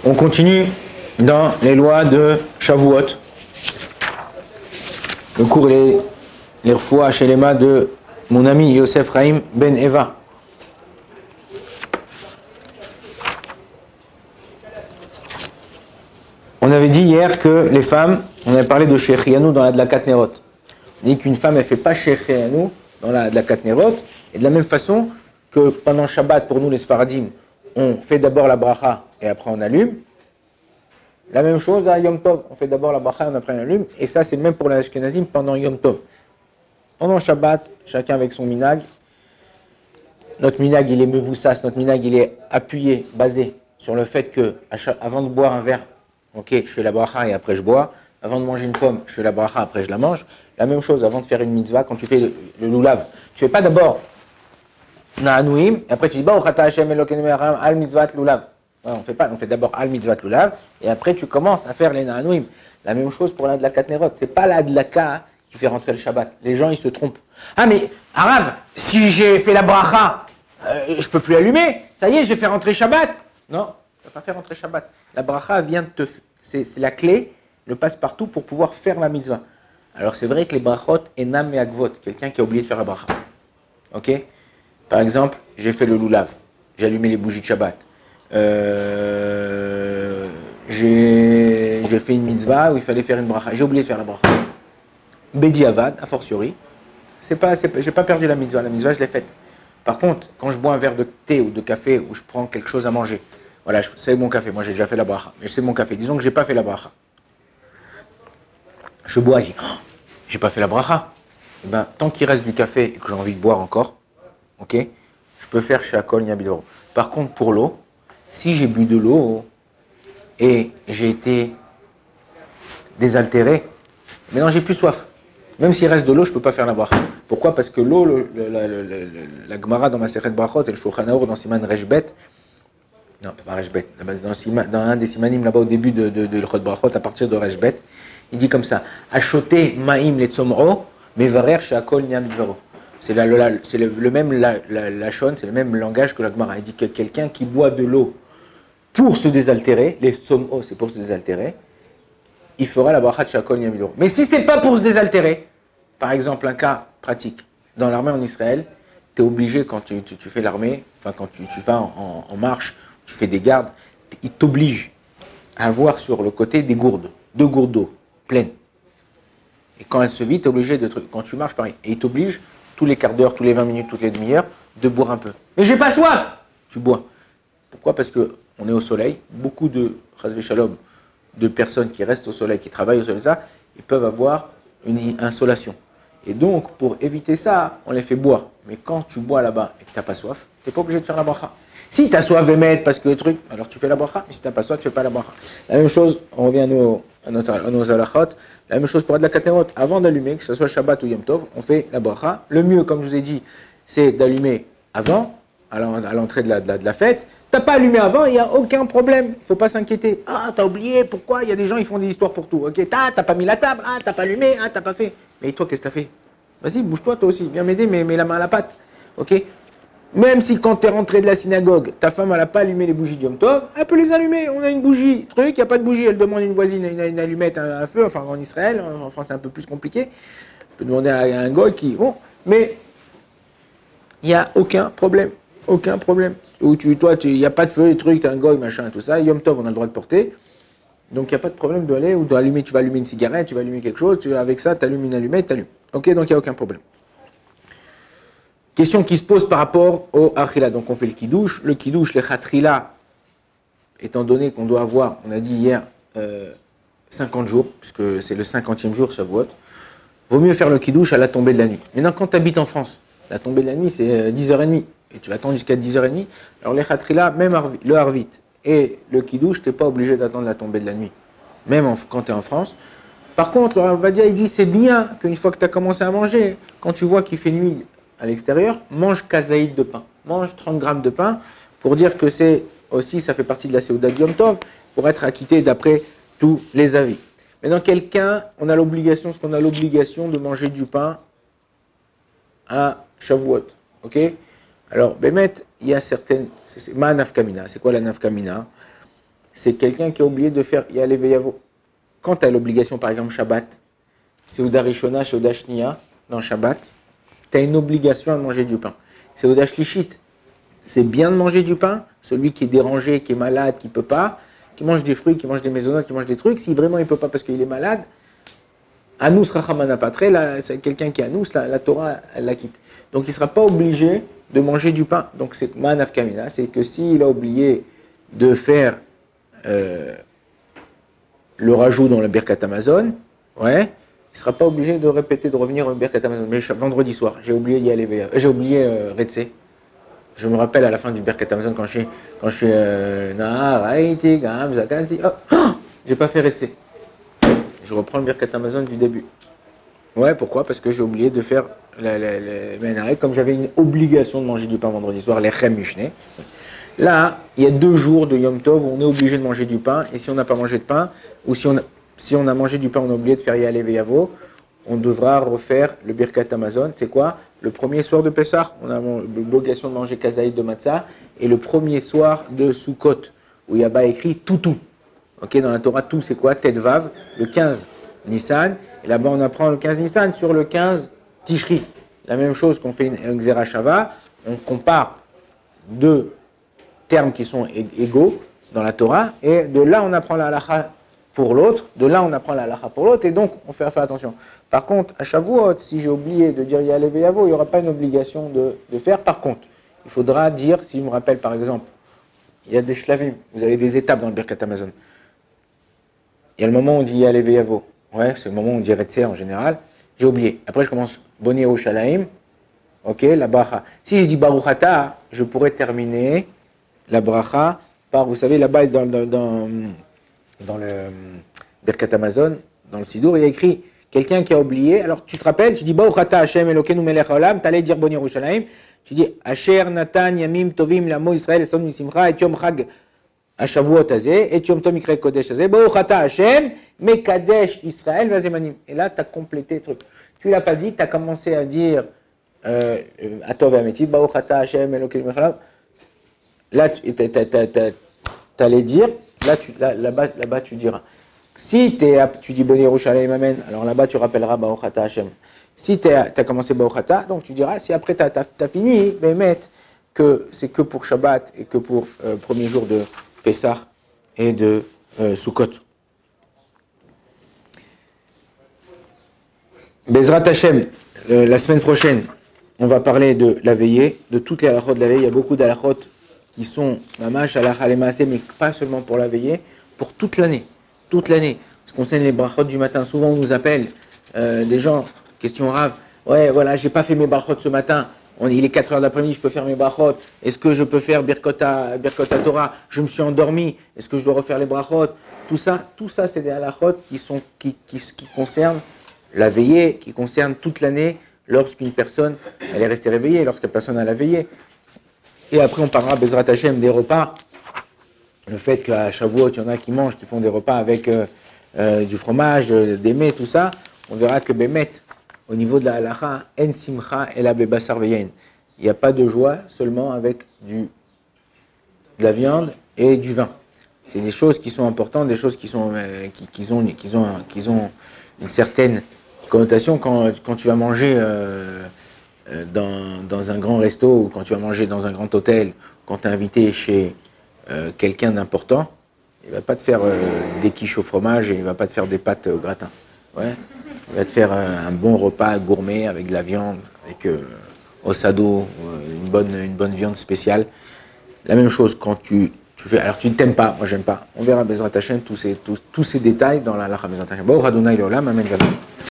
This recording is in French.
On continue dans les lois de Shavuot. Le cours les refoua chez les mains de mon ami Yosef Raïm Ben Eva. On avait dit hier que les femmes, on avait parlé de Shechianu dans la Dlakat Nerot. On dit qu'une femme, elle ne fait pas Shechianu dans la Dlakat Nerot. Et de la même façon que pendant Shabbat, pour nous les Sfaradim, on fait d'abord la bracha et après on allume. La même chose à Yom Tov, on fait d'abord la bracha et après on allume. Et ça, c'est même pour les Ashkenazim pendant Yom Tov. Pendant Shabbat, chacun avec son minag. Notre minag, il est mevoussas, notre minag, il est appuyé, basé sur le fait que avant de boire un verre, ok, je fais la bracha et après je bois. Avant de manger une pomme, je fais la bracha, après je la mange. La même chose avant de faire une mitzvah, quand tu fais le lulav, tu fais pas d'abord na'anouim, et après tu dis, Ochata Hashem Elokeinu melech al mitzvat lulav. Ouais, on fait pas, on fait d'abord al mitzvat lulav, et après tu commences à faire les na'anouim. La même chose pour la dlakat nerot, c'est pas la dlaka qui fait rentrer le Shabbat. Les gens, ils se trompent. Ah mais, Arav, si j'ai fait la bracha, je peux plus allumer, ça y est, j'ai fait rentrer Shabbat. Non, tu vas pas faire rentrer Shabbat. La bracha vient de c'est la clé, le passe-partout pour pouvoir faire la mitzvah. Alors c'est vrai que les brachot, enam et agvot, quelqu'un qui a oublié de faire la bracha. Ok? Par exemple, j'ai fait le lulav, j'ai allumé les bougies de Shabbat. J'ai fait une mitzvah où il fallait faire une bracha. J'ai oublié de faire la bracha. Bedi avad, a fortiori. J'ai pas perdu la mitzvah je l'ai faite. Par contre, quand je bois un verre de thé ou de café ou je prends quelque chose à manger, voilà, c'est mon café, moi j'ai déjà fait la bracha, mais c'est mon café. Disons que j'ai pas fait la bracha. Je bois, je dis, oh, j'ai pas fait la bracha. Et ben, tant qu'il reste du café et que j'ai envie de boire encore, ok, je peux faire chez Akol Niabidoro. Par contre, pour l'eau, si j'ai bu de l'eau et j'ai été désaltéré, maintenant j'ai plus soif. Même s'il reste de l'eau, je ne peux pas faire la bracha. Pourquoi? Parce que l'eau, la Gemara dans ma Masechet Brachot et le Shulchan Arour dans Siman Reshbet, non, pas Reshbet, dans un des Simanim là-bas au début de l'Chot Brachot, à partir de Reshbet, il dit comme ça, Achoté ma'im letzomro, mevarer she'akol niam dvaro. C'est le même lachon, c'est le même langage que la Gemara. Il dit que quelqu'un qui boit de l'eau pour se désaltérer, les som'o c'est pour se désaltérer, il fera la bracha de she'akol niam dvaro. Mais si c'est pas pour se désaltérer, par exemple un cas pratique, dans l'armée en Israël, tu es obligé quand tu fais l'armée, enfin quand tu vas en marche, tu fais des gardes, il t'oblige à avoir sur le côté des gourdes, 2 gourdes d'eau pleines. Et quand elle se vide, tu es obligé quand tu marches, pareil. Et il t'oblige, tous les quarts d'heure, tous les 20 minutes, toutes les demi-heures, de boire un peu. Mais j'ai pas soif! Tu bois. Pourquoi? Parce qu'on est au soleil. Beaucoup de chasvé shalom, de personnes qui restent au soleil, qui travaillent au soleil, ça, ils peuvent avoir une insolation. Et donc, pour éviter ça, on les fait boire. Mais quand tu bois là-bas et que tu n'as pas soif, tu n'es pas obligé de faire la bracha. Si tu as soif et mettre parce que le truc, alors tu fais la bracha. Mais si tu n'as pas soif, tu ne fais pas la bracha. La même chose, on revient à nos halachot. La même chose pour la katerot. Avant d'allumer, que ce soit Shabbat ou Yom Tov, on fait la bracha. Le mieux, comme je vous ai dit, c'est d'allumer avant, à l'entrée de la fête. Tu n'as pas allumé avant, il n'y a aucun problème. Il ne faut pas s'inquiéter. Ah, tu as oublié, pourquoi? Il y a des gens, ils font des histoires pour tout. Ok, t'as pas mis la table, ah, t'as pas allumé, ah, t'as pas fait. Mais toi, qu'est-ce que tu as fait? Vas-y, bouge-toi toi aussi, viens m'aider, mets la main à la pâte. Ok? Même si quand tu es rentré de la synagogue, ta femme n'a pas allumé les bougies de Yom Tov, elle peut les allumer. On a une bougie, truc, il n'y a pas de bougie, elle demande une voisine une allumette, un feu, enfin en Israël, en France c'est un peu plus compliqué. Elle peut demander à un goy qui... Bon, mais il n'y a aucun problème. Aucun problème. Ou il n'y a pas de feu, truc, tu as un goy, machin, tout ça. Yom Tov, on a le droit de porter. Donc il n'y a pas de problème d'aller ou d'allumer, tu vas allumer une cigarette, tu vas allumer quelque chose, avec ça, tu allumes une allumette, tu allumes. Ok, donc il n'y a aucun problème. Question qui se pose par rapport au achila. Donc on fait le kidouche. Le kidouche, le chatrila, étant donné qu'on doit avoir, on a dit hier, 50 jours, puisque c'est le 50e jour, Shavuot, vaut mieux faire le kidouche à la tombée de la nuit. Maintenant, quand tu habites en France, la tombée de la nuit, c'est 10h30, et tu vas attendre jusqu'à 10h30. Alors les chatrila, même le harvit et le kidouche, tu n'es pas obligé d'attendre la tombée de la nuit, même quand tu es en France. Par contre, le Rav Ovadia, il dit c'est bien qu'une fois que tu as commencé à manger, quand tu vois qu'il fait nuit à l'extérieur, mange kazaïd de pain, mange 30 grammes de pain, pour dire que c'est aussi, ça fait partie de la Seuda de Yom Tov, pour être acquitté d'après tous les avis. Maintenant, quelqu'un, on a l'obligation, de manger du pain à Shavuot, ok? Alors, Bémet, il y a certaines, ma nafkamina, c'est quoi la nafkamina? c'est quelqu'un qui a oublié de faire Yale Veyavo. Quand tu as l'obligation, par exemple, Shabbat, Seuda Rishona, Seuda Shnia, dans Shabbat, tu as une obligation de manger du pain. Seuda Shlishit, c'est bien de manger du pain. Celui qui est dérangé, qui est malade, qui ne peut pas, qui mange des fruits, qui mange des maisonnotes, qui mange des trucs, si vraiment il ne peut pas parce qu'il est malade, Anous Rachamana Patre, c'est quelqu'un qui est Anous, la Torah, elle la quitte. Donc il ne sera pas obligé de manger du pain. Donc c'est Manaf Kamina, c'est que s'il a oublié de faire le rajout dans le Birkat Amazon, ouais, il ne sera pas obligé de répéter, de revenir au Birkat Amazon. Mais vendredi soir, j'ai oublié d'y aller, j'ai oublié Retse. Je me rappelle à la fin du Birkat Amazon quand je suis Nahar, Haïti, Gam, Zakanti, j'ai pas fait Retse. Je reprends le Birkat Amazon du début. Ouais, pourquoi? Parce que j'ai oublié de faire le comme j'avais une obligation de manger du pain vendredi soir, les Chem Mishné. Là, il y a 2 jours de Yom Tov où on est obligé de manger du pain, et si on n'a pas mangé de pain, ou si on a mangé du pain, on a oublié de faire Yale Veyavo, on devra refaire le Birkat Amazon. C'est quoi? Le premier soir de Pessah, on a l'obligation de manger Kazaïd de Matzah, et le premier soir de Sukkot, où il y a bas écrit Toutou. Ok, dans la Torah, tout c'est quoi? Tet Vav, le 15 Nissan, et là-bas on apprend le 15 Nissan sur le 15 Tishri. La même chose qu'on fait une Xera Shava, on compare 2 termes qui sont égaux dans la Torah, et de là on apprend la halacha pour l'autre, et donc on fait faire attention. Par contre, à Shavuot, si j'ai oublié de dire Yale Veyavo, il n'y aura pas une obligation de faire. Par contre, il faudra dire, si je me rappelle par exemple, il y a des shlavim, vous avez des étapes dans le Birkat Amazon. Il y a le moment où on dit Yale Veyavo, ouais, c'est le moment où on dit Retser en général, j'ai oublié. Après je commence Boni Yerushalayim, ok, la bracha. Si j'ai dit Baruchata, je pourrais terminer la bracha par, vous savez, là-bas dans le Birkat Amazon, dans le Sidour, il y a écrit quelqu'un qui a oublié. Alors tu te rappelles, tu dis Baruchata Hashem Elokeinu Melech Haolam, tu allais dire Boni Yerushalayim, tu dis Asher Natan Yamim Tovim Lamo Israël Eson Misimcha et Yom Chag Ashavuot Azeh et Yom Tom Mikra Kodesh Azeh Baruchata Hashem Mekadesh Israël Vazemanim. Et là tu as complété le truc. Tu l'as pas dit, tu as commencé à dire Atov Ameti Baruchata Hashem Elokeinu Melech Haolam. Là tu allais dire, là-bas tu diras. Si tu dis Boni Yerushalayim Amen, alors là-bas tu rappelleras Baruchata Hashem. Si tu as commencé Baruchata, donc tu diras, si après tu as fini, ben, que c'est que pour Shabbat et que pour premier jour de Pessah et de Sukkot. Bezrat Hashem, la semaine prochaine, on va parler de la veillée, de toutes les halachot de la veillée. Il y a beaucoup d'halachot qui sont mamash halakha lemaaseh, mais pas seulement pour la veillée, pour toute l'année. Toute l'année. Ce qui concerne les brachot du matin, souvent on nous appelle des gens, question rave, ouais voilà, j'ai pas fait mes brachot ce matin, il est 4h de l'après-midi, je peux faire mes brachot, est-ce que je peux faire Birkot Torah, je me suis endormi, est-ce que je dois refaire les brachot? Tout ça c'est des halachot qui concernent la veillée, qui concernent toute l'année, lorsqu'une personne, elle est restée réveillée, lorsqu'une personne a la veillée. Et après on parlera, Bezrat Hashem, des repas. Le fait qu'à Shavuot, il y en a qui mangent, qui font des repas avec du fromage, des mets, tout ça, on verra que Bémet, au niveau de la halacha, En Simcha et la Bebasar Veyen. Il n'y a pas de joie seulement avec de la viande et du vin. C'est des choses qui sont importantes, des choses qui ont une certaine connotation quand tu vas manger dans un grand resto ou quand tu vas manger dans un grand hôtel, quand tu es invité chez quelqu'un d'important, il ne va pas te faire des quiches au fromage et il ne va pas te faire des pâtes au gratin. Ouais. Il va te faire un bon repas gourmet avec de la viande, avec osado, une bonne viande spéciale. La même chose quand tu fais. Alors tu ne t'aimes pas, moi j'aime pas. On verra Bezrat Hashem tous ces détails dans la Lacha Bezrat Hashem. Baruch Adonai Leolam, Amen.